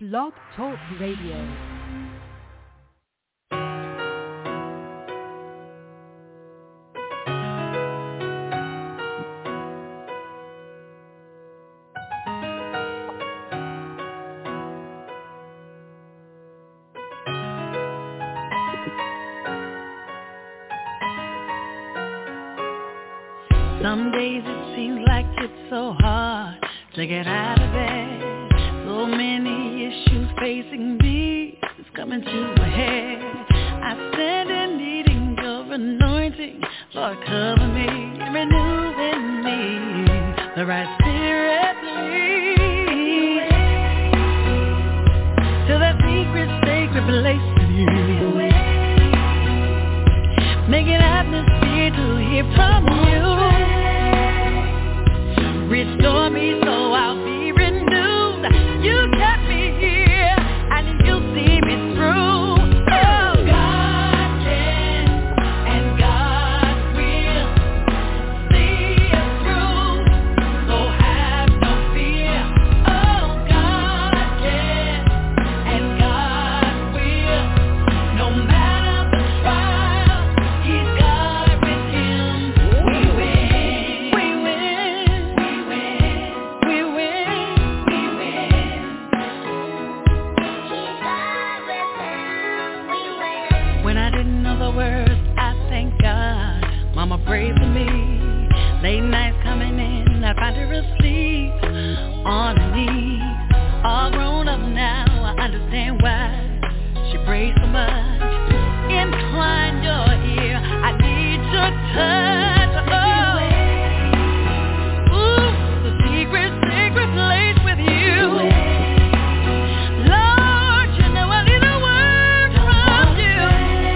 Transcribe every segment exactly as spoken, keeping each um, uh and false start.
Blog Talk Radio. Some days it seems like it's so hard to get out of bed. So many issues facing me, it's coming to a head. I stand in needing your anointing, Lord, cover me, renew in me the right spirit, lead to that secret, sacred place with you. Make an atmosphere to hear from you. Restore me so I'll be renewed. You kept me here and you'll see me through. Oh, God can and God will see us through. So have no fear. Oh, God can and God will. No matter the trial, He's God with Him. We win. We win. When I didn't know the words, I thank God. Mama prayed for me. Late nights coming in, I find her asleep on her knees. All grown up now, I understand why she prays so much. Incline your ear, I need your touch. Oh, ooh, the secret, secret place with you. Lord, you know I need a word from you.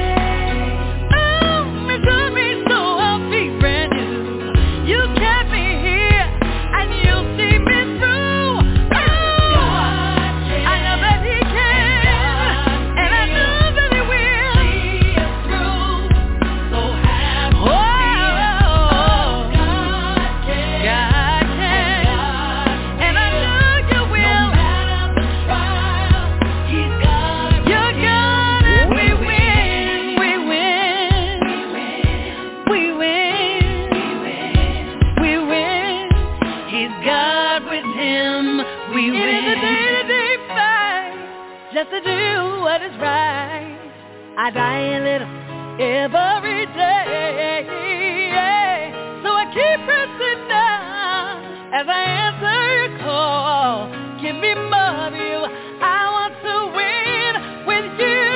Oh, it took me so I'll be brand new. You kept me here and you'll see me through. Oh, I know that He can and I know that He will see us through. So have no fear. Oh, God can, God can, and I know You will. No matter the trial, He's God. You're God and we win, we win, we win, we win. He's God with Him, we win. It is a day-to-day fight, just to do what is right. I die a little every day, so I keep pressing down as I answer your call. Give me more of You. I want to win with You.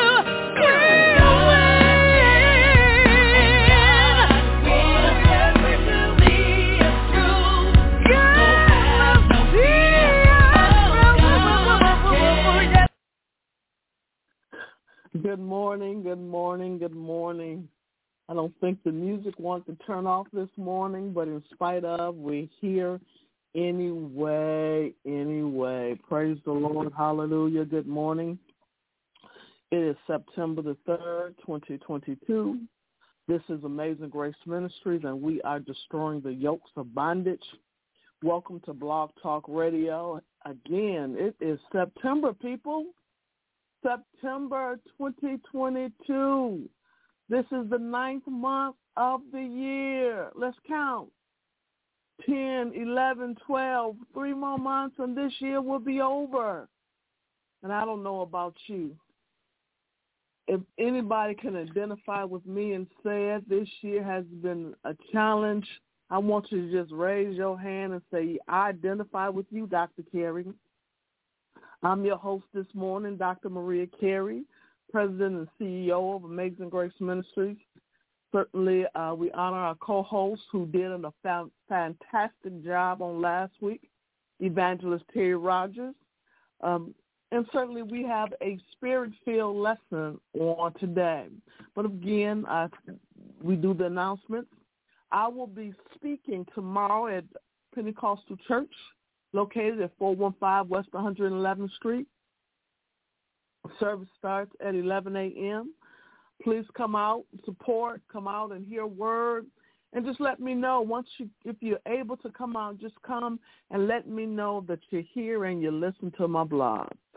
Good morning, good morning, good morning. I don't think the music wants to turn off this morning, but in spite of, we're here anyway, anyway. Praise the Lord, hallelujah, good morning. It is September the third, twenty twenty-two. This is Amazing Grace Ministries, and we are destroying the yokes of bondage. Welcome to Blog Talk Radio. Again, it is September, people. September twenty twenty-two. This is the ninth month of the year. Let's count. ten, eleven, twelve. Three more months and this year will be over. And I don't know about you. If anybody can identify with me and say it, this year has been a challenge, I want you to just raise your hand and say, I identify with you, Doctor Carey. I'm your host this morning, Doctor Maria Carey, President and C E O of Amazing Grace Ministries. Certainly, uh, we honor our co-hosts who did a fa- fantastic job on last week, Evangelist Terry Rogers. Um, and certainly we have a spirit-filled lesson on today. But again, uh, we do the announcements. I will be speaking tomorrow at Pentecostal Church, located at four one five West one hundred eleventh Street. Service starts at eleven a.m. Please come out, support, come out and hear word, and just let me know once you, if you're able to come out, just come and let me know that you're here and you listen to my blog.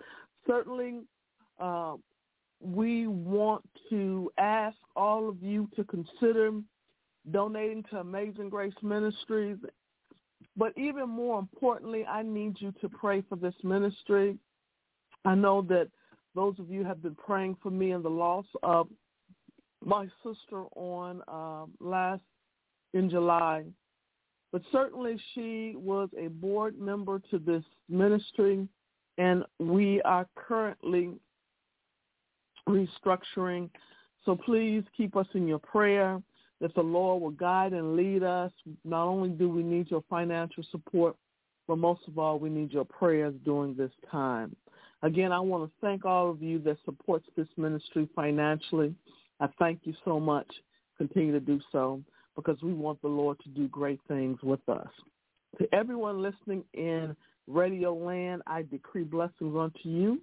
certainly uh, we want to ask all of you to consider donating to Amazing Grace Ministries. But even more importantly, I need you to pray for this ministry. I know that those of you have been praying for me in the loss of my sister on uh, last in July. But certainly she was a board member to this ministry, and we are currently restructuring. So please keep us in your prayer that the Lord will guide and lead us. Not only do we need your financial support, but most of all, we need your prayers during this time. Again, I want to thank all of you that supports this ministry financially. I thank you so much. Continue to do so, because we want the Lord to do great things with us. To everyone listening in Radio Land, I decree blessings unto you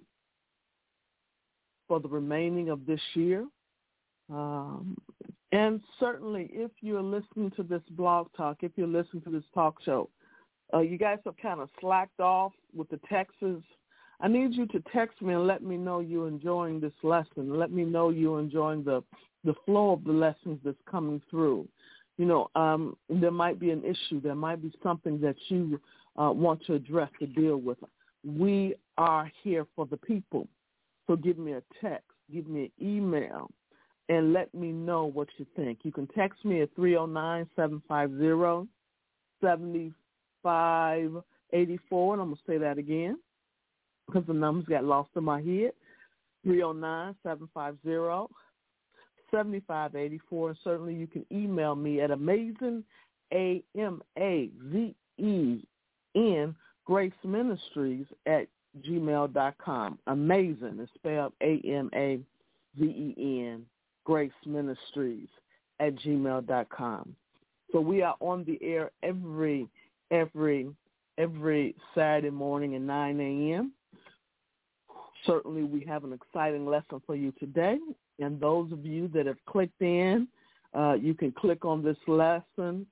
for the remaining of this year. Um, and certainly, if you're listening to this blog talk, if you're listening to this talk show, uh, you guys have kind of slacked off with the texts. I need you to text me and let me know you're enjoying this lesson. Let me know you're enjoying the, the flow of the lessons that's coming through. You know, um, there might be an issue. There might be something that you uh, want to address, to deal with. We are here for the people. So give me a text, give me an email, and let me know what you think. You can text me at three oh nine, seven five zero, seven five eight four, and I'm going to say that again because the numbers got lost in my head, three oh nine, seven five zero, seven five eight four. And certainly you can email me at amazing, A M A Z E N, Grace Ministries at gmail dot com. Amazing is spelled A M A Z E N, Grace Ministries at gmail dot com. So we are on the air every, every, every Saturday morning at nine a.m. Certainly we have an exciting lesson for you today. And those of you that have clicked in, uh, you can click on this lesson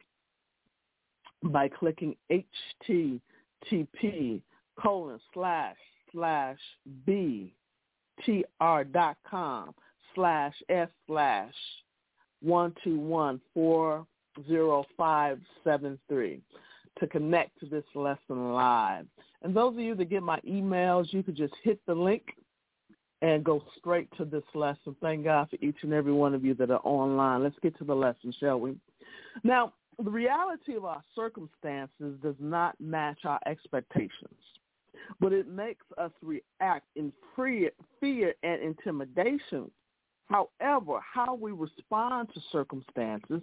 by clicking H T T P colon slash slash B T R dot com slash S slash one two one four zero five seven three to connect to this lesson live. And those of you that get my emails, you could just hit the link and go straight to this lesson. Thank God for each and every one of you that are online. Let's get to the lesson, shall we? Now, the reality of our circumstances does not match our expectations, but it makes us react in fear, fear and intimidation. However, how we respond to circumstances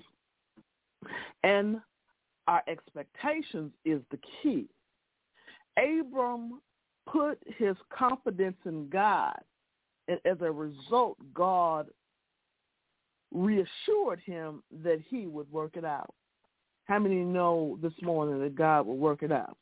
and our expectations is the key. Abram put his confidence in God, and as a result, God reassured him that he would work it out. How many know this morning that God will work it out?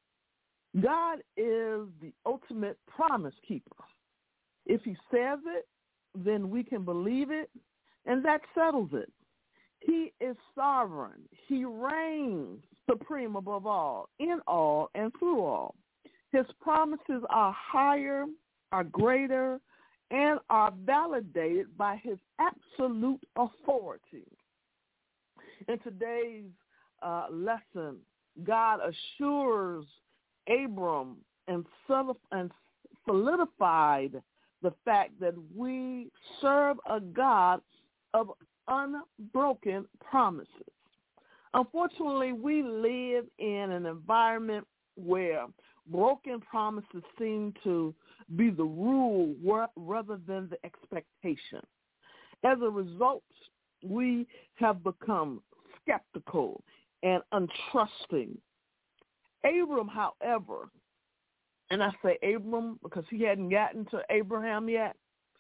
God is the ultimate promise keeper. If he says it, then we can believe it, and that settles it. He is sovereign. He reigns supreme above all, in all, and through all. His promises are higher, are greater, and are validated by his absolute authority. In today's uh, lesson, God assures Abram and solidified the fact that we serve a God of unbroken promises. Unfortunately, we live in an environment where broken promises seem to be the rule rather than the expectation. As a result, we have become skeptical and untrusting. Abram, however, and I say Abram because he hadn't gotten to Abraham yet,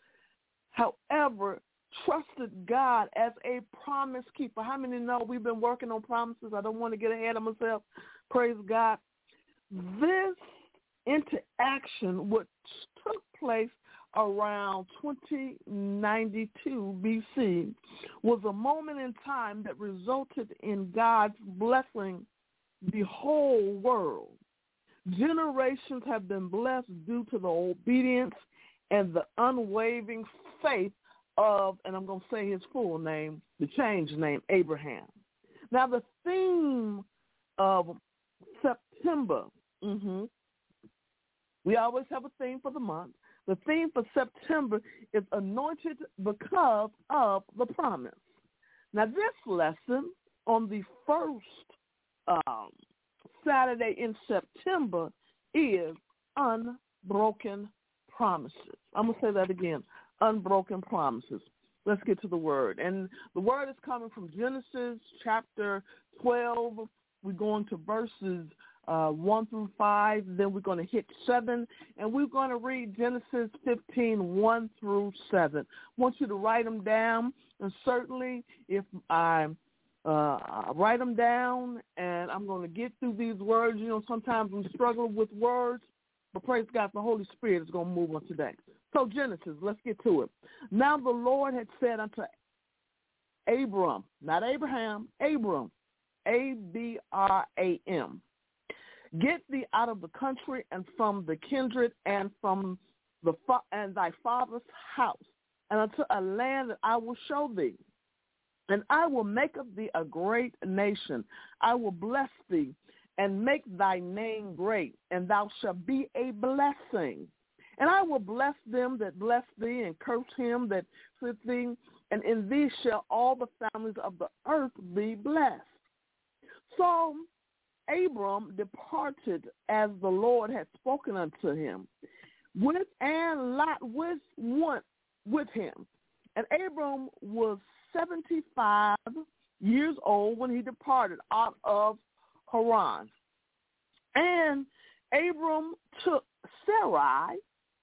however, trusted God as a promise keeper. How many know we've been working on promises? I don't want to get ahead of myself. Praise God. This interaction, which took place around twenty ninety-two B C, was a moment in time that resulted in God's blessing the whole world. Generations have been blessed due to the obedience and the unwavering faith of, and I'm going to say his full name, the changed name, Abraham. Now, the theme of September, mm-hmm, we always have a theme for the month. The theme for September is anointed because of the promise. Now, this lesson on the first um, Saturday in September is unbroken promises. I'm going to say that again, unbroken promises. Let's get to the word. And the word is coming from Genesis chapter twelve. We're going to verses uh, one through five. Then we're going to hit seven. And we're going to read Genesis fifteen, one through seven. I want you to write them down. And certainly if I uh, write them down and I'm going to get through these words, you know, sometimes we struggle with words. But praise God, the Holy Spirit is going to move on today. So Genesis, let's get to it. Now the Lord had said unto Abram, not Abraham, Abram, A B R A M, get thee out of the country and from the kindred and from the fa- and thy father's house, and unto a land that I will show thee. And I will make of thee a great nation. I will bless thee and make thy name great, and thou shalt be a blessing. And I will bless them that bless thee, and curse him that curseth thee, and in thee shall all the families of the earth be blessed. So Abram departed as the Lord had spoken unto him, with and Lot with one with him. And Abram was seventy-five years old when he departed out of Haran. And Abram took Sarai,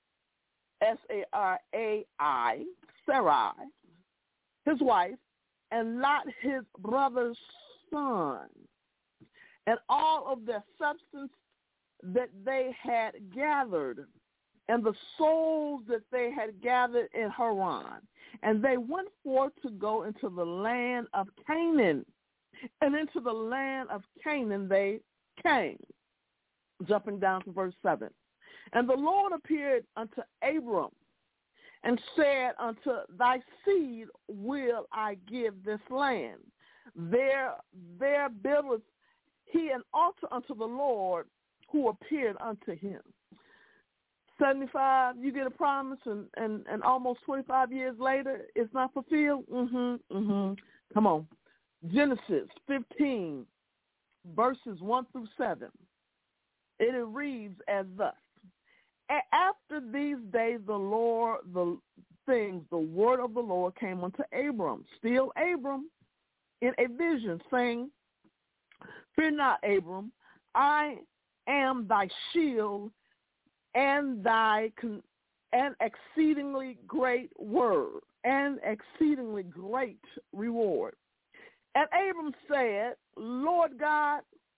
S A R A I, Sarai, his wife, and Lot his brother's son, and all of their substance that they had gathered, and the souls that they had gathered in Haran. And they went forth to go into the land of Canaan. And into the land of Canaan they came. Jumping down to verse seven. And the Lord appeared unto Abram and said, unto thy seed will I give this land. There, there buildeth he an altar unto the Lord who appeared unto him. seventy-five, you get a promise, and, and, and almost twenty-five years later, it's not fulfilled? Mm-hmm, mm-hmm. Come on. Genesis fifteen, verses one through seven. It reads as thus. After these days, the Lord, the things, the word of the Lord came unto Abram, still Abram, in a vision, saying, fear not, Abram, I am thy shield and thy con- and exceedingly great word, and exceedingly great reward. And Abram said, Lord God,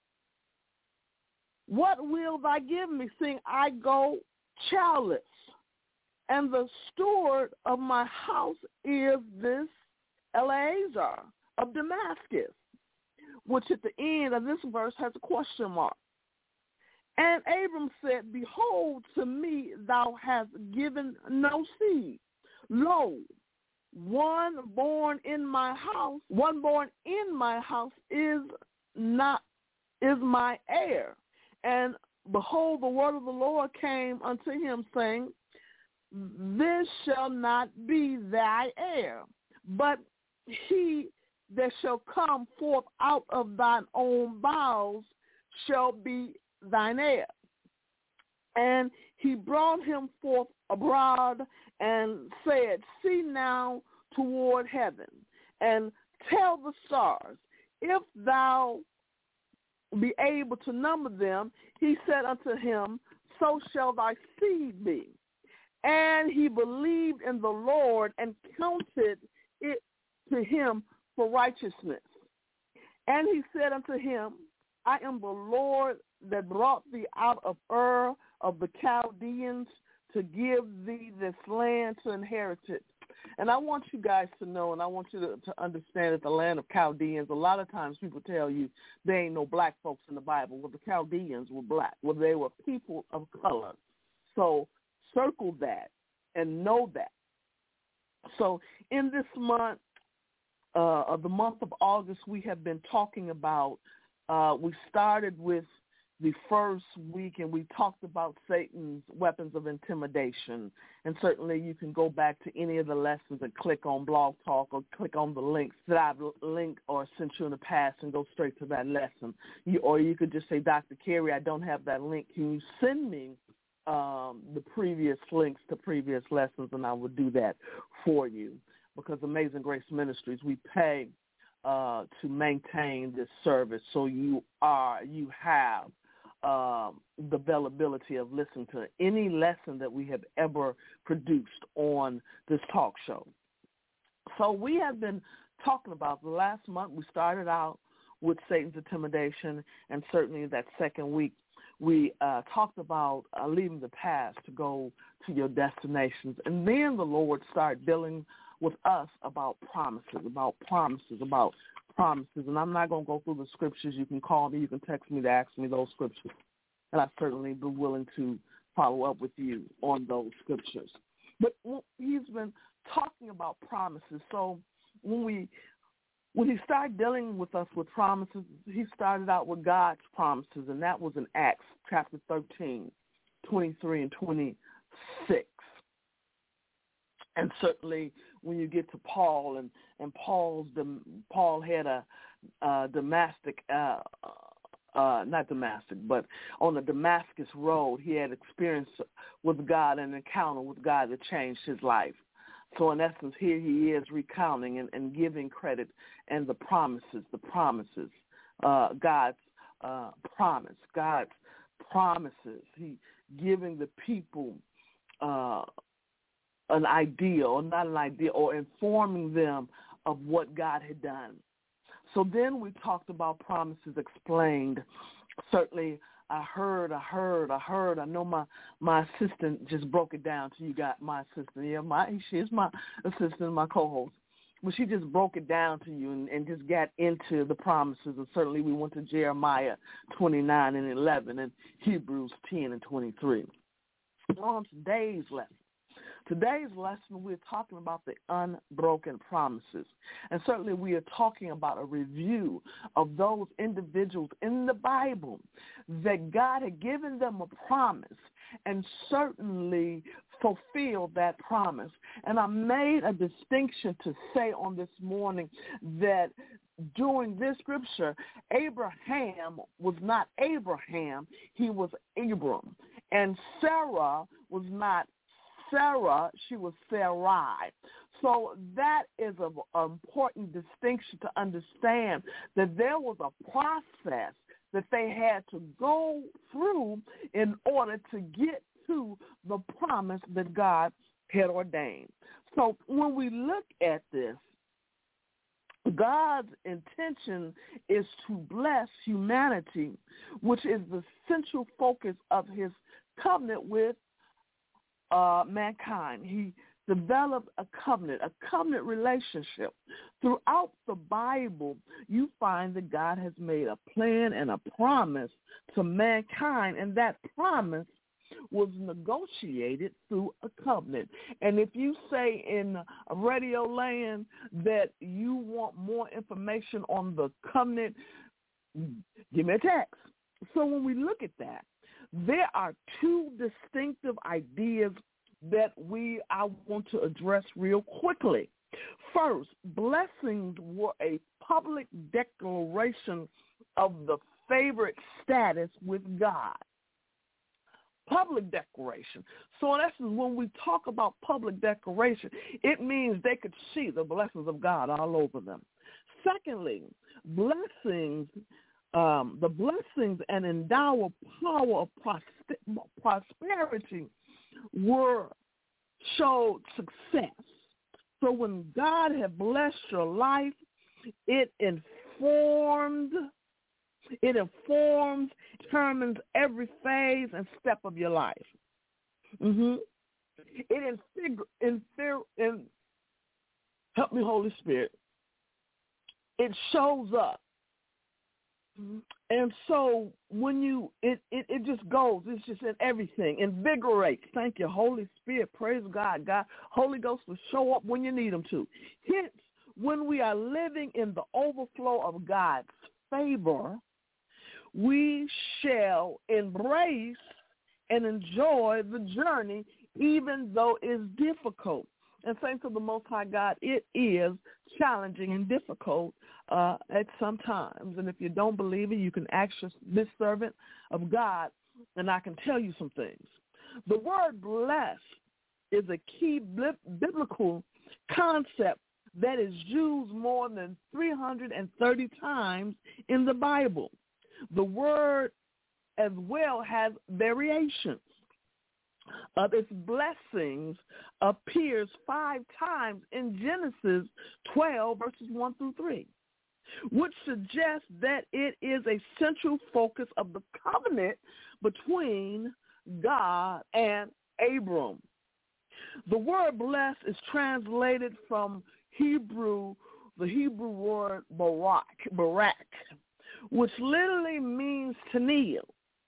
what will thou give me, seeing I go childless? And the steward of my house is this Eleazar of Damascus, which at the end of this verse has a question mark. And Abram said, behold, to me thou hast given no seed. Lo, one born in my house, one born in my house is not is my heir. And behold, the word of the Lord came unto him, saying, this shall not be thy heir, but he that shall come forth out of thine own bowels shall be thine heir. And he brought him forth abroad and said, see now toward heaven, and tell the stars, if thou be able to number them. He said unto him, so shall thy seed be. And he believed in the Lord and counted it to him for righteousness. And he said unto him, I am the Lord that brought thee out of Ur of the Chaldeans to give thee this land to inherit it. And I want you guys to know, and I want you to, to understand that the land of Chaldeans, a lot of times people tell you there ain't no black folks in the Bible. Well, the Chaldeans were black. Well, they were people of color. So circle that and know that. So in this month, uh, of the month of August, we have been talking about, uh, we started with the first week, and we talked about Satan's weapons of intimidation. And certainly you can go back to any of the lessons and click on Blog Talk or click on the links that I've linked or sent you in the past and go straight to that lesson. You, or you could just say, Doctor Carey, I don't have that link. Can you send me um, the previous links to previous lessons, and I will do that for you. Because Amazing Grace Ministries, we pay uh, to maintain this service, so you are, you have Um, the availability of listening to any lesson that we have ever produced on this talk show. So we have been talking about the last month. We started out with Satan's intimidation, and certainly that second week we uh, talked about uh, leaving the past to go to your destinations. And then the Lord started dealing with us about promises, about promises, about promises. And I'm not going to go through the scriptures. You can call me. You can text me to ask me those scriptures. And I'd certainly be willing to follow up with you on those scriptures. But he's been talking about promises. So when we when he started dealing with us with promises, he started out with God's promises, and that was in Acts chapter thirteen, twenty-three and twenty-six. And certainly when you get to Paul, and, and Paul's Paul had a uh, Damascus, uh, uh, not Damascus, but on the Damascus road, he had experience with God, an encounter with God that changed his life. So in essence, here he is recounting and, and giving credit and the promises, the promises, uh, God's uh, promise, God's promises. He giving the people uh, an idea, or not an idea, or informing them of what God had done. So then we talked about promises explained. Certainly, I heard, I heard, I heard. I know my, my assistant just broke it down to you. Got my assistant. Yeah, my she is my assistant, my co-host. But she just broke it down to you and, and just got into the promises. And certainly we went to Jeremiah twenty-nine and eleven and Hebrews ten and twenty-three. On today's lesson, Today's lesson, we're talking about the unbroken promises. And certainly we are talking about a review of those individuals in the Bible that God had given them a promise and certainly fulfilled that promise. And I made a distinction to say on this morning that during this scripture, Abraham was not Abraham, he was Abram. And Sarah was not Sarah, she was Sarai. So that is an important distinction to understand, that there was a process that they had to go through in order to get to the promise that God had ordained. So when we look at this, God's intention is to bless humanity, which is the central focus of his covenant with Uh, mankind. He developed a covenant, a covenant relationship. Throughout the Bible, you find that God has made a plan and a promise to mankind, and that promise was negotiated through a covenant. And if you say in Radio Land that you want more information on the covenant, give me a text. So when we look at that, there are two distinctive ideas that we I want to address real quickly. First, blessings were a public declaration of the favorite status with God. Public declaration. So in essence, when we talk about public declaration, it means they could see the blessings of God all over them. Secondly, blessings Um, the blessings and endowed power of prosperity were showed success. So when God had blessed your life, it informed, it informs, determines every phase and step of your life. Mm-hmm. It infig- infir- in, help me, Holy Spirit, it shows up. And so when you, it, it, it just goes, it's just in everything, invigorates. Thank you, Holy Spirit, praise God. God, Holy Ghost will show up when you need him to. Hence, when we are living in the overflow of God's favor, we shall embrace and enjoy the journey, even though it's difficult. And thanks to the Most High God, it is challenging and difficult uh, at some times. And if you don't believe it, you can ask this servant of God, and I can tell you some things. The word blessed is a key biblical concept that is used more than three hundred thirty times in the Bible. The word as well has variations. Of its blessings appears five times in Genesis twelve, verses one through three, which suggests that it is a central focus of the covenant between God and Abram. The word blessed is translated from Hebrew, the Hebrew word barak, barak, which literally means to kneel.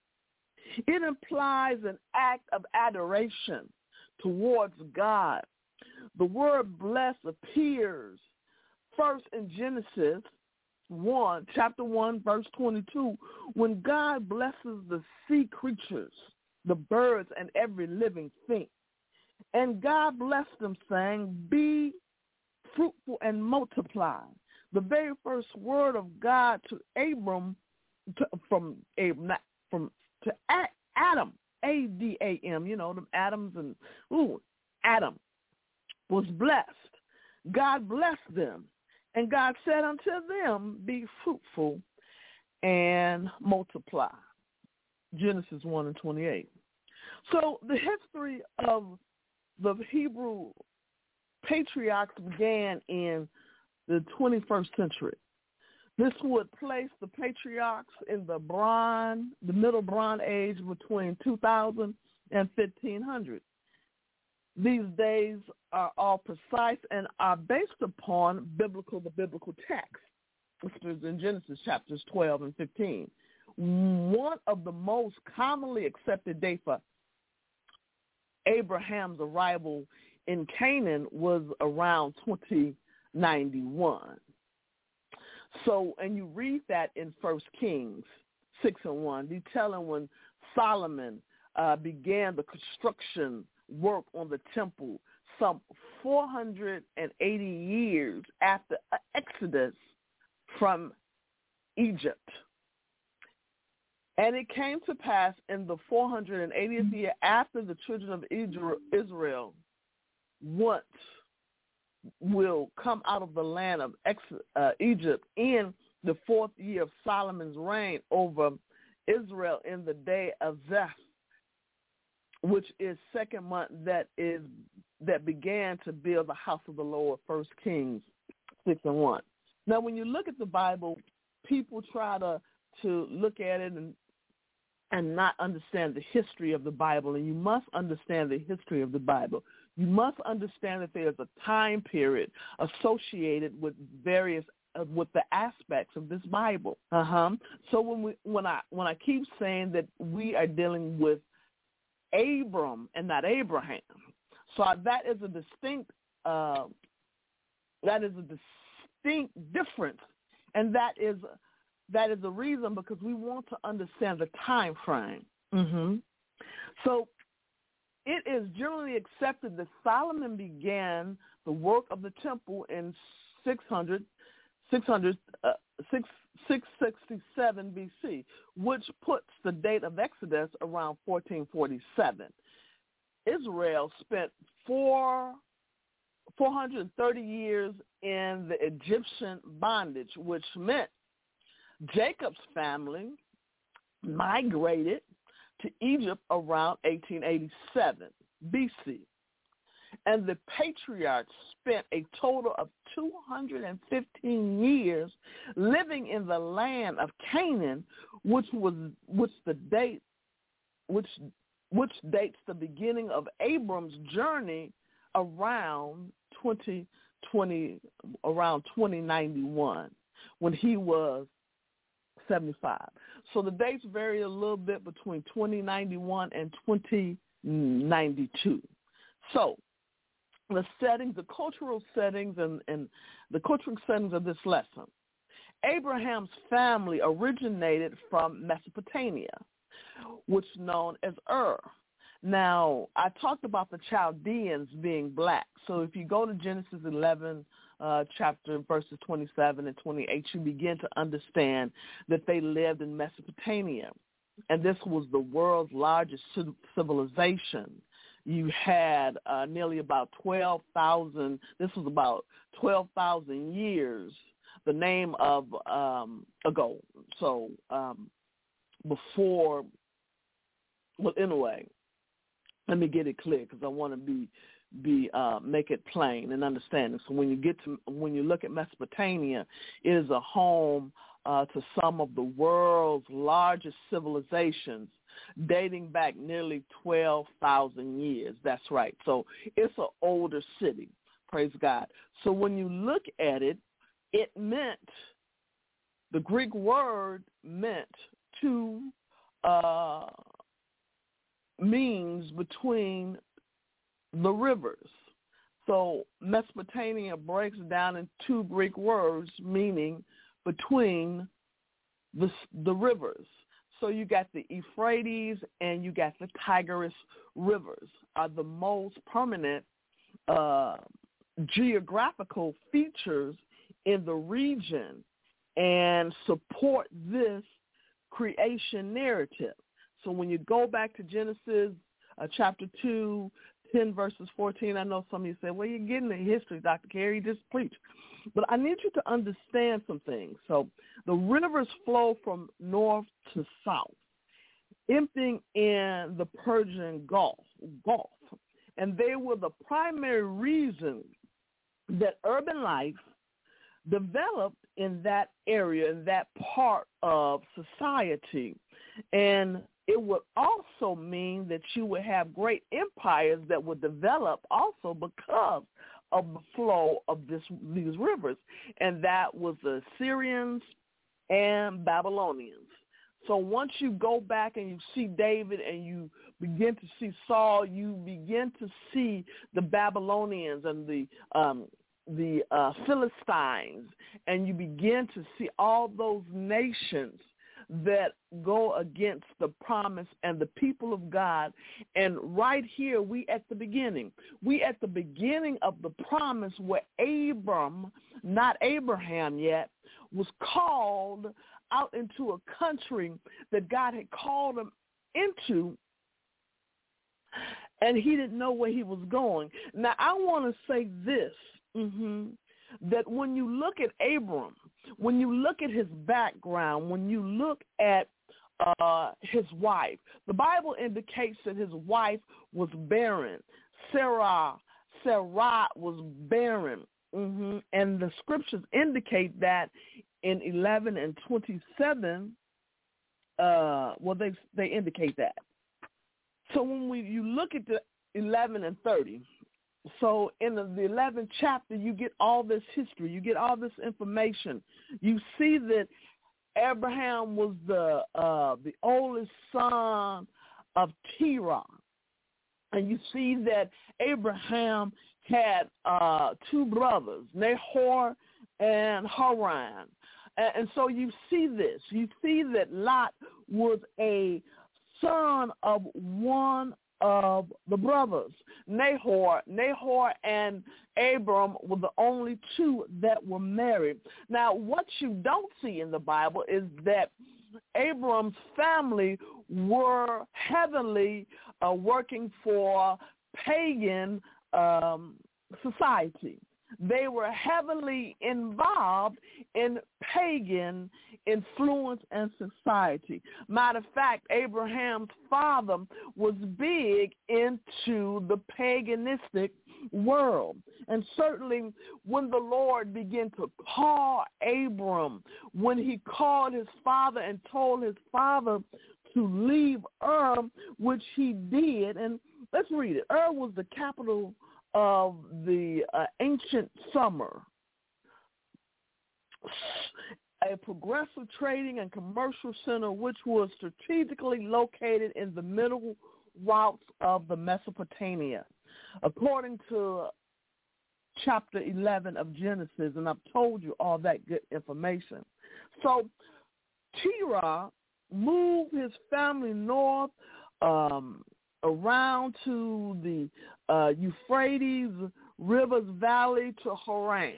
It implies an act of adoration towards God. The word blessed appears first in Genesis one, chapter one, verse twenty-two, when God blesses the sea creatures, the birds, and every living thing. And God blessed them, saying, "Be fruitful and multiply." The very first word of God to Abram, to, from Abram, not from to Adam, A D A M, you know, the Adams and, ooh, Adam was blessed. God blessed them. And God said unto them, "Be fruitful and multiply." Genesis one and twenty-eight. So the history of the Hebrew patriarchs began in the twenty-first century. This would place the patriarchs in the Bronze, the Middle Bronze Age between two thousand and fifteen hundred. These days are all precise and are based upon biblical, the biblical text, which is in Genesis chapters twelve and fifteen. One of the most commonly accepted dates for Abraham's arrival in Canaan was around twenty ninety-one. So, and you read that in First Kings six and one, detailing when Solomon uh, began the construction work on the temple some four hundred eighty years after Exodus from Egypt. And it came to pass in the four hundred eightieth year after the children of Israel once will come out of the land of ex- uh, Egypt in the fourth year of Solomon's reign over Israel in the day of Zeph, which is second month that is that began to build the house of the Lord, First Kings six and one. Now, when you look at the Bible, people try to, to look at it and and not understand the history of the Bible, and you must understand the history of the Bible. You must understand that there's a time period associated with various uh, with the aspects of this Bible. Uh-huh. So when we when I when I keep saying that we are dealing with Abram and not Abraham, so that is a distinct uh, that is a distinct difference, and that is that is the reason because we want to understand the time frame. Mm-hmm. So. It is generally accepted that Solomon began the work of the temple in six hundred, six hundred, uh, six, six sixty-seven B C, which puts the date of Exodus around fourteen forty-seven. Israel spent four, four hundred thirty years in the Egyptian bondage, which meant Jacob's family migrated to Egypt around eighteen eighty-seven B C. And the patriarchs spent a total of two hundred fifteen years living in the land of Canaan, which was which the date which which dates the beginning of Abram's journey around twenty twenty around twenty ninety-one when he was seventy-five. So the dates vary a little bit between twenty ninety-one and twenty ninety-two. So the settings, the cultural settings, and, and the cultural settings of this lesson. Abraham's family originated from Mesopotamia, which is known as Ur. Now, I talked about the Chaldeans being black. So if you go to Genesis eleven, uh, chapter verses twenty-seven and twenty-eight, you begin to understand that they lived in Mesopotamia. And this was the world's largest civilization. You had uh, nearly about twelve thousand, this was about twelve thousand years, the name of um, ago. So um, before, well, anyway, let me get it clear because I want to be be uh, make it plain and understanding. So when you get to when you look at Mesopotamia, it is a home uh, to some of the world's largest civilizations, dating back nearly twelve thousand years. That's right. So it's an older city. Praise God. So when you look at it, it meant, the Greek word meant to, uh, means between the rivers. So Mesopotamia breaks down in two Greek words meaning between the, the rivers. So you got the Euphrates and you got the Tigris rivers are the most permanent uh, geographical features in the region and support this creation narrative. So when you go back to Genesis uh, chapter two, ten verses fourteen, I know some of you say, well, you're getting the history, Doctor Carey, just preach. But I need you to understand some things. So the rivers flow from north to south, emptying in the Persian Gulf, Gulf. And they were the primary reason that urban life developed in that area, in that part of society. And it would also mean that you would have great empires that would develop also because of the flow of this, these rivers. And that was the Assyrians and Babylonians. So once you go back and you see David and you begin to see Saul, you begin to see the Babylonians and the um, the uh, Philistines, and you begin to see all those nations that go against the promise and the people of God. And right here, we at the beginning, we at the beginning of the promise where Abram, not Abraham yet, was called out into a country that God had called him into, and he didn't know where he was going. Now, I want to say this, mm-hmm, that when you look at Abram, when you look at his background, when you look at uh, his wife, the Bible indicates that his wife was barren. Sarah, Sarah was barren. Mm-hmm. And the scriptures indicate that in eleven and twenty-seven, uh, well, they they indicate that. So when we you look at the eleven and thirty, so in the, the eleventh chapter, you get all this history, you get all this information. You see that Abraham was the uh, the oldest son of Terah, and you see that Abraham had uh, two brothers, Nahor and Haran. And, and so you see this. You see that Lot was a son of one of the brothers. Nahor, Nahor and Abram were the only two that were married. Now, what you don't see in the Bible is that Abram's family were heavily uh, working for pagan um, society. They were heavily involved in pagan influence and society. Matter of fact, Abraham's father was big into the paganistic world. And certainly when the Lord began to call Abram, when he called his father and told his father to leave Ur, which he did, and let's read it. Ur was the capital of the uh, ancient summer, a progressive trading and commercial center which was strategically located in the middle routes of the Mesopotamia, according to chapter eleven of Genesis, and I've told you all that good information. So Terah moved his family north um, around to the uh, Euphrates River's valley to Haran.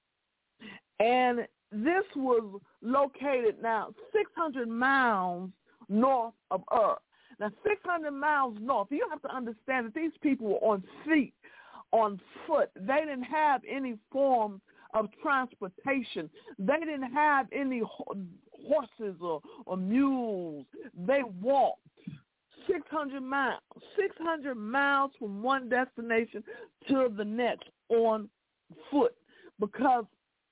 And this was located now six hundred miles north of Ur. Now, six hundred miles north, you have to understand that these people were on feet, on foot. They didn't have any form of transportation. They didn't have any horses or, or mules. They walked six hundred miles, six hundred miles from one destination to the next on foot, because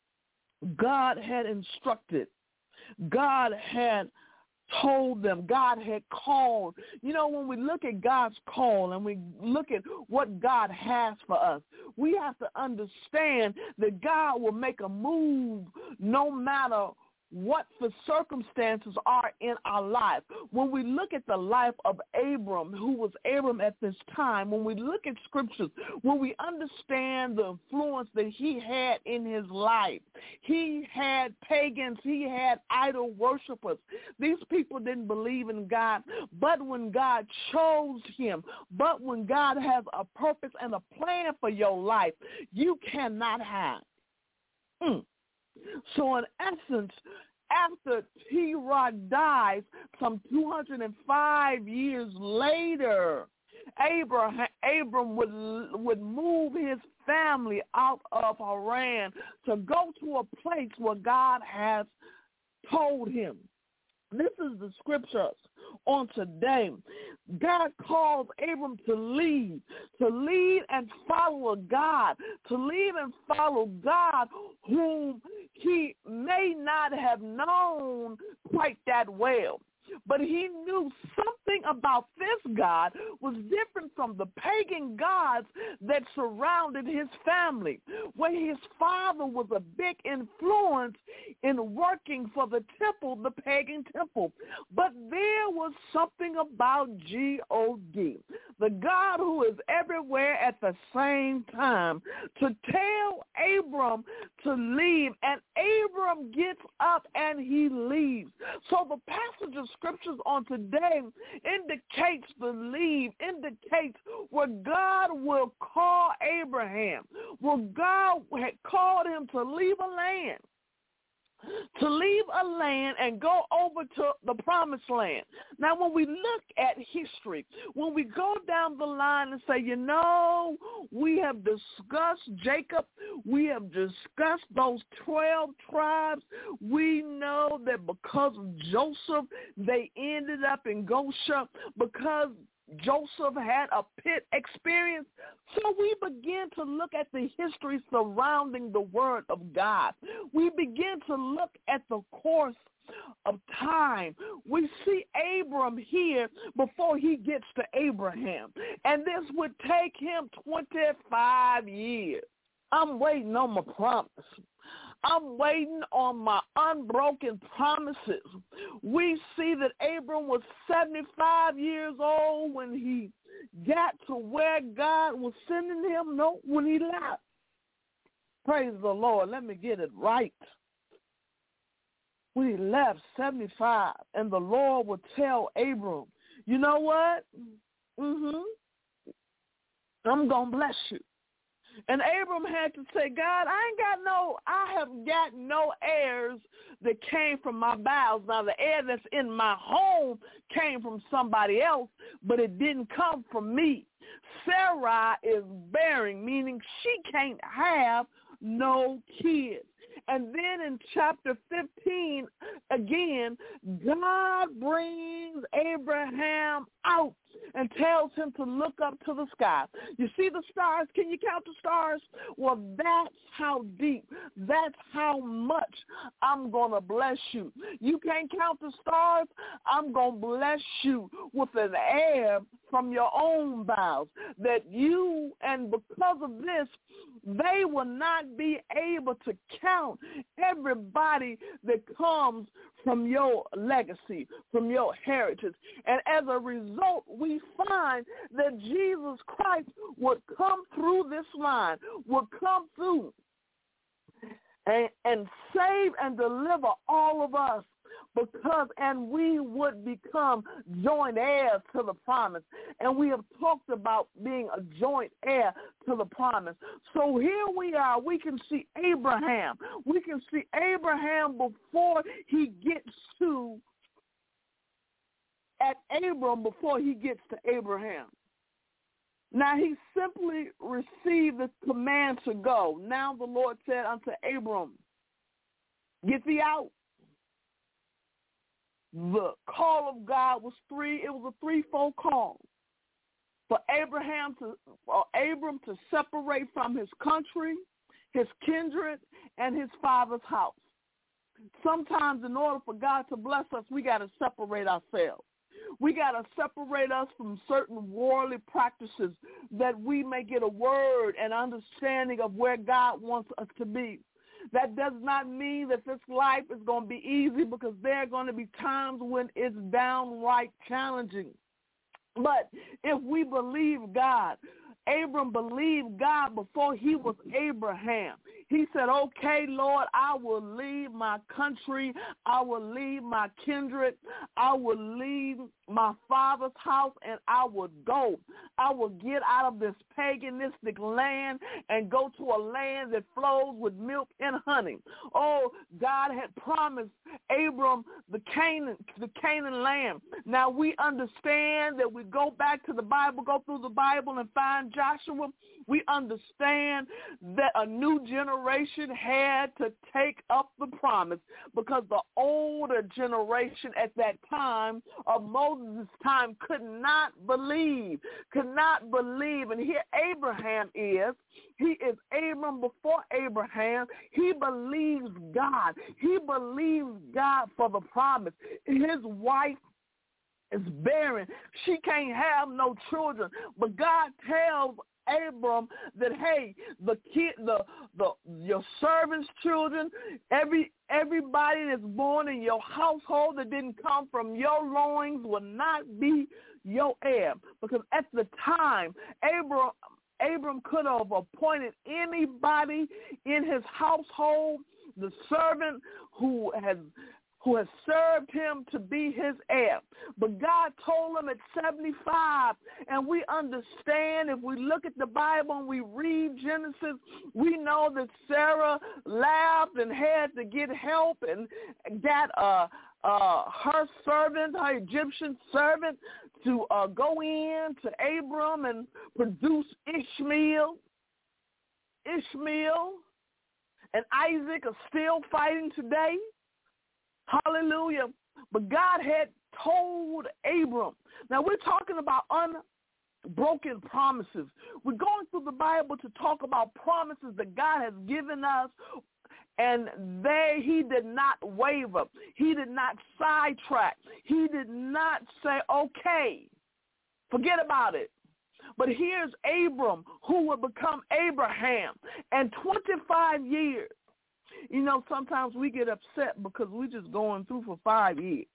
God had instructed, God had told them, God had called. You know, when we look at God's call and we look at what God has for us, we have to understand that God will make a move no matter what the circumstances are in our life. When we look at the life of Abram, who was Abram at this time, when we look at scriptures, when we understand the influence that he had in his life, he had pagans, he had idol worshipers. These people didn't believe in God, but when God chose him, but when God has a purpose and a plan for your life, you cannot hide. Mm. So in essence, after Terah dies, some two hundred five years later, Abraham, Abram would, would move his family out of Haran to go to a place where God has told him. This is the scriptures on today. God calls Abram to lead, to lead and follow God, to lead and follow God whom he may not have known quite that well. But he knew something about this God was different from the pagan gods that surrounded his family, where his father was a big influence in working for the temple, the pagan temple. But there was something about G O D, the God who is everywhere at the same time, to tell Abram to leave, and Abram gets up and he leaves. So the passage of scriptures on today indicates the leave, indicates where God will call Abraham, where God had called him to leave a land, to leave a land and go over to the promised land. Now, when we look at history, when we go down the line and say, you know, we have discussed Jacob, we have discussed those twelve tribes, we know that because of Joseph, they ended up in Goshen, because Joseph had a pit experience. So we begin to look at the history surrounding the word of God. We begin to look at the course of time. We see Abram here before he gets to Abraham. And this would take him twenty-five years. I'm waiting on my promise. I'm waiting on my unbroken promises. We see that Abram was seventy-five years old when he got to where God was sending him. No, when he left. Praise the Lord. Let me get it right. When he left, seventy-five, and the Lord would tell Abram, you know what? Mm-hmm. I'm going to bless you. And Abram had to say, God, I ain't got no, I have got no heirs that came from my bowels. Now, the heir that's in my home came from somebody else, but it didn't come from me. Sarai is bearing, meaning she can't have no kids. And then in chapter fifteen, again, God brings Abraham out and tells him to look up to the sky. You see the stars? Can you count the stars? Well, that's how deep, that's how much I'm going to bless you. You can't count the stars? I'm going to bless you with an air from your own bowels, that you, and because of this, they will not be able to count everybody that comes from your legacy, from your heritage. And as a result, we find that Jesus Christ would come through this line, would come through and, and save and deliver all of us. Because, and we would become joint heirs to the promise. And we have talked about being a joint heir to the promise. So here we are. We can see Abraham. We can see Abraham before he gets to, at Abram, before he gets to Abraham. Now he simply received the command to go. Now the Lord said unto Abram, get thee out. The call of God was three, it was a threefold call. For Abraham to, or Abram to separate from his country, his kindred, and his father's house. Sometimes in order for God to bless us, we got to separate ourselves. We got to separate us from certain worldly practices that we may get a word and understanding of where God wants us to be. That does not mean that this life is going to be easy, because there are going to be times when it's downright challenging. But if we believe God, Abram believed God before he was Abraham. He said, okay, Lord, I will leave my country. I will leave my kindred. I will leave my father's house, and I will go. I will get out of this paganistic land and go to a land that flows with milk and honey. Oh, God had promised Abram the Canaan, the Canaan land. Now we understand that we go back to the Bible, go through the Bible and find Joshua. We understand that a new generation had to take up the promise, because the older generation at that time, of Moses' time, could not believe, could not believe. And here Abraham is. He is Abram before Abraham. He believes God. He believes God for the promise. His wife is barren. She can't have no children. But God tells Abram that, hey, the kid, the the your servants' children, every everybody that's born in your household that didn't come from your loins will not be your heir. Because at the time, Abram Abram could have appointed anybody in his household, the servant who has who has served him, to be his heir. But God told him at seventy-five, and we understand, if we look at the Bible and we read Genesis, we know that Sarah laughed and had to get help and got uh, uh, her servant, her Egyptian servant, to uh, go in to Abram and produce Ishmael. Ishmael and Isaac are still fighting today. Hallelujah. But God had told Abram. Now we're talking about unbroken promises. We're going through the Bible to talk about promises that God has given us, and they, he did not waver. He did not sidetrack. He did not say, okay, forget about it. But here's Abram, who will become Abraham, and twenty-five years. You know, sometimes we get upset because we're just going through for five years.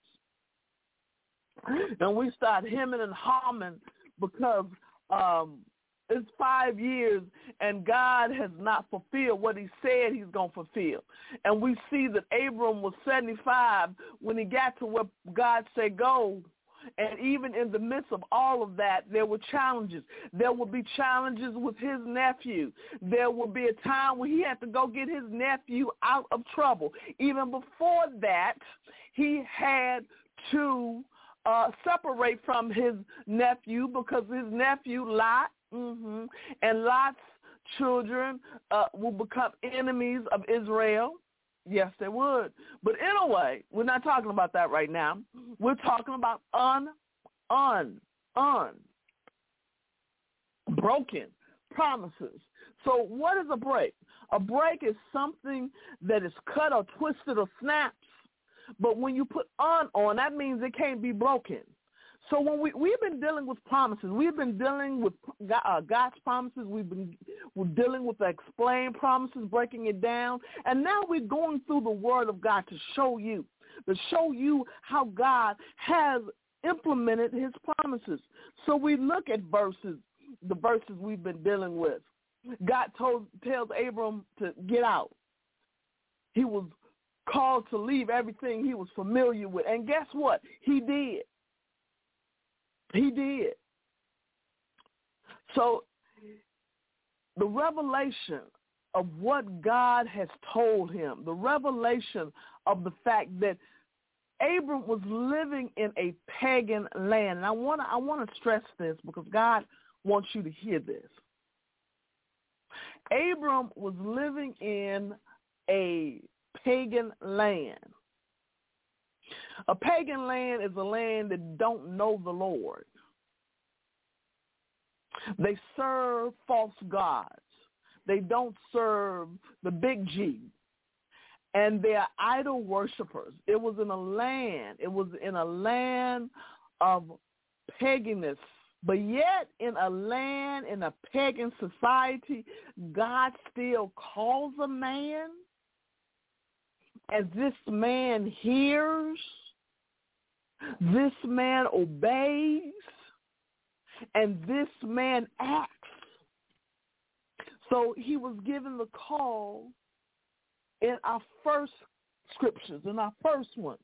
And we start hemming and hawing because um, it's five years and God has not fulfilled what he said he's going to fulfill. And we see that Abram was seventy-five when he got to where God said go. And even in the midst of all of that, there were challenges. There would be challenges with his nephew. There would be a time when he had to go get his nephew out of trouble. Even before that, he had to uh, separate from his nephew, because his nephew, Lot, mm-hmm, and Lot's children uh, will become enemies of Israel. Yes, they would. But anyway, we're not talking about that right now. We're talking about un, unbroken promises. So what is a break? A break is something that is cut or twisted or snaps. But when you put un on, that means it can't be broken. So when we, we've been dealing with promises, we've been dealing with God, uh, God's promises, we've been we're dealing with the explained promises, breaking it down, and now we're going through the Word of God to show you, to show you how God has implemented his promises. So we look at verses, the verses we've been dealing with. God told tells Abram to get out. He was called to leave everything he was familiar with, and guess what? He did. He did. So the revelation of what God has told him, the revelation of the fact that Abram was living in a pagan land. And I want to I want to stress this because God wants you to hear this. Abram was living in a pagan land. A pagan land is a land that don't know the Lord. They serve false gods. They don't serve the big G. And they're idol worshipers. It was in a land, it was in a land of paganism. But yet in a land, in a pagan society, God still calls a man. As this man hears, this man obeys, and this man acts. So he was given the call in our first scriptures, in our first one,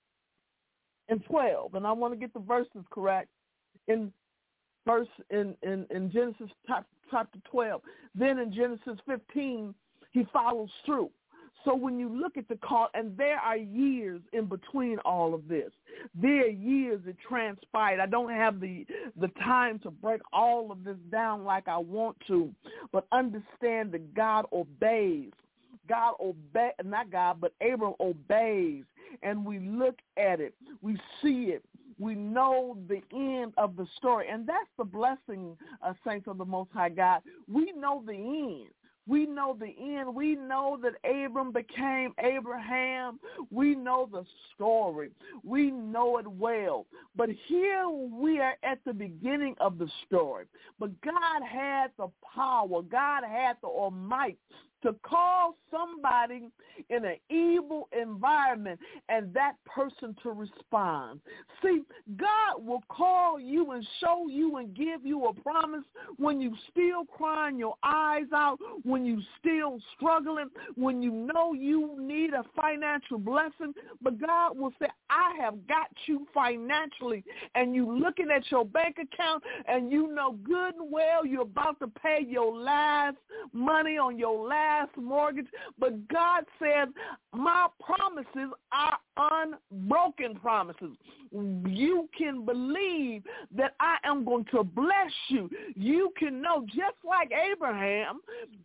in twelve. And I want to get the verses correct. In verse in, in, in Genesis chapter twelve. Then in Genesis fifteen, he follows through. So when you look at the call, and there are years in between all of this. There are years that transpired. I don't have the the time to break all of this down like I want to, but understand that God obeys. God obeys, not God, but Abram obeys. And we look at it. We see it. We know the end of the story. And that's the blessing, uh, saints of the Most High God. We know the end. We know the end. We know that Abram became Abraham. We know the story. We know it well. But here we are at the beginning of the story. But God had the power. God had the almighty to call somebody in an evil environment and that person to respond. See, God will call you and show you and give you a promise when you still crying your eyes out, when you still struggling, when you know you need a financial blessing. But God will say, I have got you financially, and you looking at your bank account and you know good and well you're about to pay your last money on your last mortgage, but God said, my promises are unbroken promises. You can believe that I am going to bless you. You can know, just like Abraham,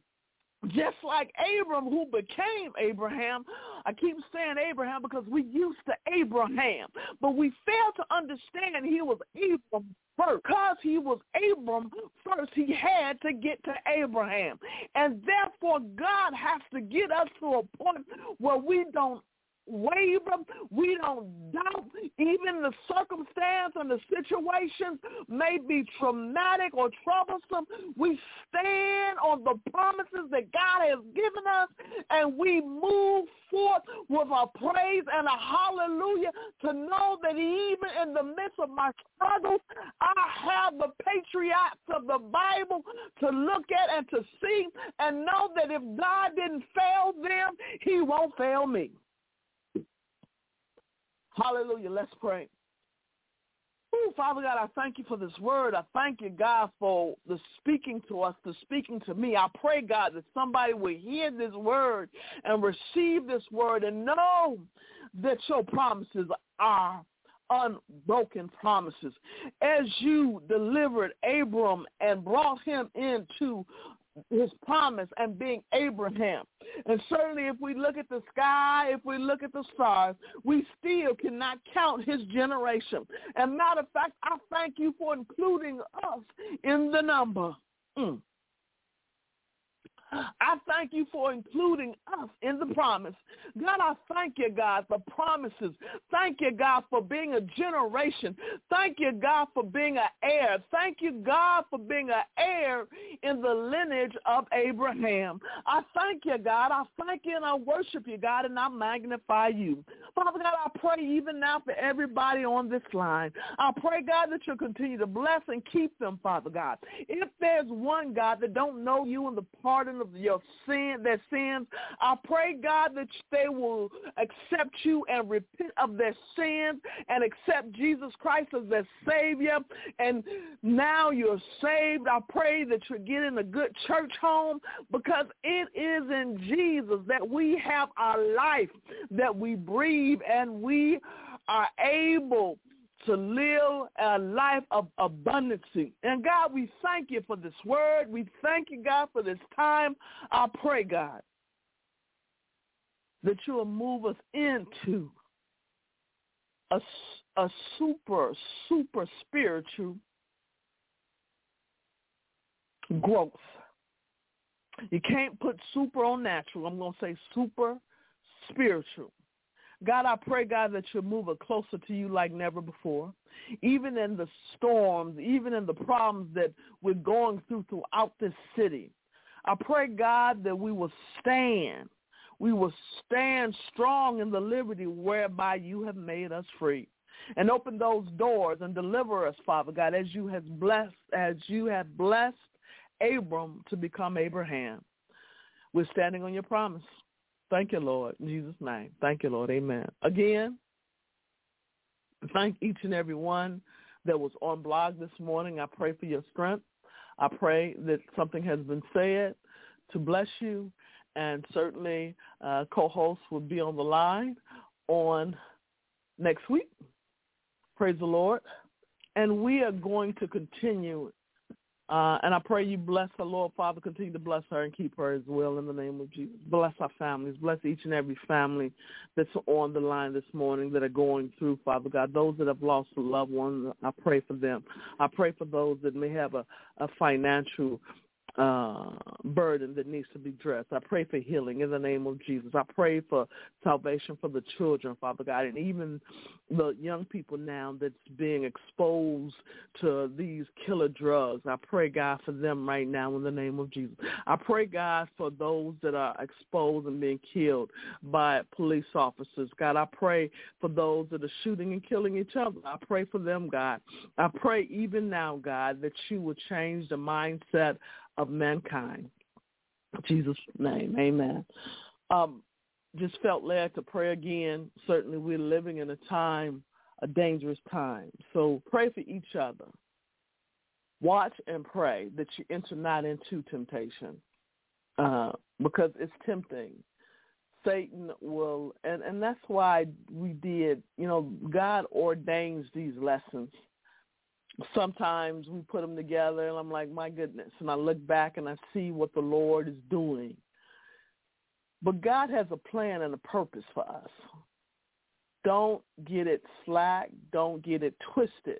just like Abram, who became Abraham. I keep saying Abraham because we used to Abraham, but we fail to understand he was Abram first. Because he was Abram first, he had to get to Abraham. And therefore, God has to get us to a point where we don't waver, we don't doubt. Even the circumstance and the situation may be traumatic or troublesome. We stand on the promises that God has given us, and we move forth with a praise and a hallelujah to know that even in the midst of my struggles, I have the patriots of the Bible to look at and to see and know that if God didn't fail them, he won't fail me. Hallelujah. Let's pray. Ooh, Father God, I thank you for this word. I thank you, God, for the speaking to us, the speaking to me. I pray, God, that somebody will hear this word and receive this word and know that your promises are unbroken promises. As you delivered Abram and brought him into his promise and being Abraham, And certainly if we look at the sky, if we look at the stars, we still cannot count his generation. And matter of fact, I thank you for including us in the number. Mm. I thank you for including us in the promise. God, I thank you, God, for promises. Thank you, God, for being a generation. Thank you, God, for being an heir. Thank you, God, for being an heir in the lineage of Abraham. I thank you, God. I thank you and I worship you, God, and I magnify you. Father God, I pray even now for everybody on this line. I pray, God, that you'll continue to bless and keep them, Father God. If there's one, God, that don't know you and the pardon of your sin, their sins, I pray, God, that they will accept you and repent of their sins and accept Jesus Christ as their Savior. And now you're saved. I pray that you're getting a good church home, because it is in Jesus that we have our life, that we breathe, and we are able to live a life of abundance. And God, we thank you for this word. We thank you, God, for this time. I pray, God, that you will move us into a, a super, super spiritual growth. You can't put super on natural. I'm going to say super spiritual. God, I pray, God, that you'll move us closer to you like never before. Even in the storms, even in the problems that we're going through throughout this city, I pray, God, that we will stand. We will stand strong in the liberty whereby you have made us free. And open those doors and deliver us, Father God, as you have blessed, as you have blessed Abram to become Abraham. We're standing on your promise. Thank you, Lord, in Jesus' name. Thank you, Lord. Amen. Again, thank each and every one that was on blog this morning. I pray for your strength. I pray that something has been said to bless you, and certainly uh, co-hosts will be on the line on next week. Praise the Lord. And we are going to continue. Uh, and I pray you bless the Lord, Father, continue to bless her and keep her as well in the name of Jesus. Bless our families. Bless each and every family that's on the line this morning that are going through, Father God. Those that have lost a loved one, I pray for them. I pray for those that may have a, a financial uh, burden that needs to be addressed. I pray for healing in the name of Jesus. I pray for salvation for the children, Father God, and even the young people now that's being exposed to these killer drugs. I pray, God, for them right now in the name of Jesus. I pray, God, for those that are exposed and being killed by police officers. God, I pray for those that are shooting and killing each other. I pray for them, God. I pray even now, God, that you would change the mindset of mankind. In Jesus' name, amen. Um, just felt led to pray again. Certainly we're living in a time, a dangerous time. So pray for each other. Watch and pray that you enter not into temptation, uh, because it's tempting. Satan will, and, and that's why we did, you know, God ordains these lessons. Sometimes we put them together, and I'm like, my goodness. And I look back, and I see what the Lord is doing. But God has a plan and a purpose for us. Don't get it slack. Don't get it twisted.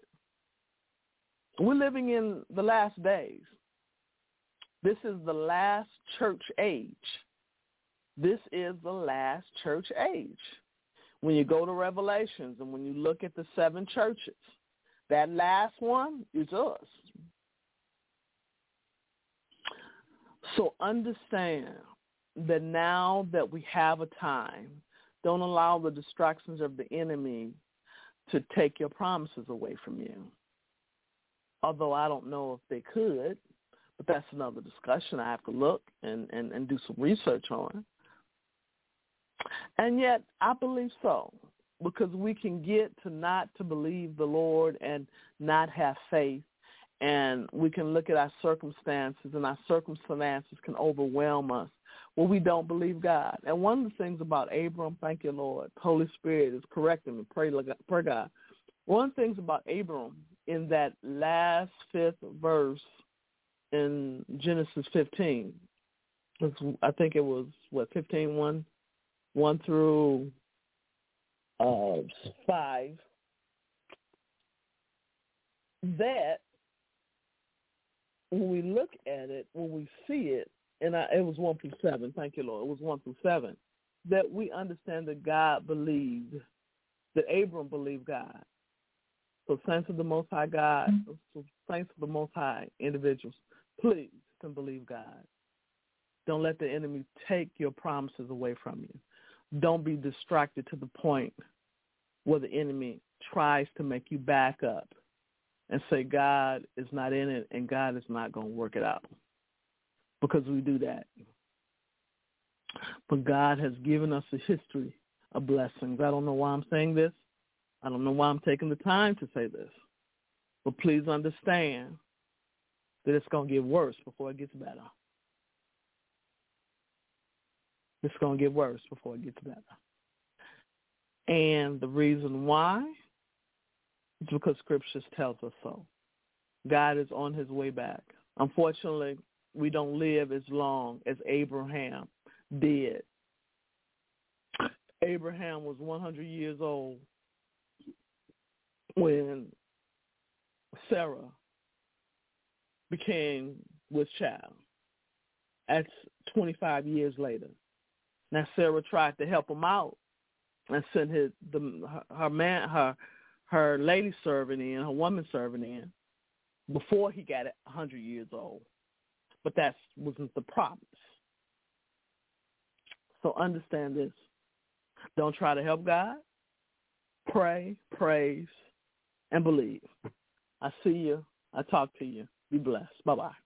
We're living in the last days. This is the last church age. This is the last church age. When you go to Revelations and when you look at the seven churches, that last one is us. So understand that now that we have a time, don't allow the distractions of the enemy to take your promises away from you. Although I don't know if they could, but that's another discussion I have to look and, and, and do some research on. And yet I believe so. Because we can get to not to believe the Lord and not have faith, and we can look at our circumstances, and our circumstances can overwhelm us when we don't believe God. And one of the things about Abram, thank you, Lord, Holy Spirit is correcting me, pray, pray God. One of the things about Abram in that last fifth verse in Genesis fifteen, It's, I think it was, what, fifteen, one, one through uh, five. That, when we look at it, when we see it, and I, it was one through seven, thank you, Lord, it was one through seven, that we understand that God believed, that Abram believed God. So saints of the Most High God, so saints of the Most High individuals, please can believe God. Don't let the enemy take your promises away from you. Don't be distracted to the point where the enemy tries to make you back up and say God is not in it and God is not going to work it out, because we do that. But God has given us a history of blessings. I don't know why I'm saying this. I don't know why I'm taking the time to say this. But please understand that it's going to get worse before it gets better. It's going to get worse before it gets better. And the reason why is because Scripture tells us so. God is on his way back. Unfortunately, we don't live as long as Abraham did. Abraham was one hundred years old when Sarah became with child. That's twenty-five years later. Now Sarah tried to help him out and sent his the her, her man her her lady servant in, her woman servant in, before he got a hundred years old. But that wasn't the promise. So understand this. Don't try to help God. Pray, praise, and believe. I see you. I talk to you. Be blessed. Bye-bye.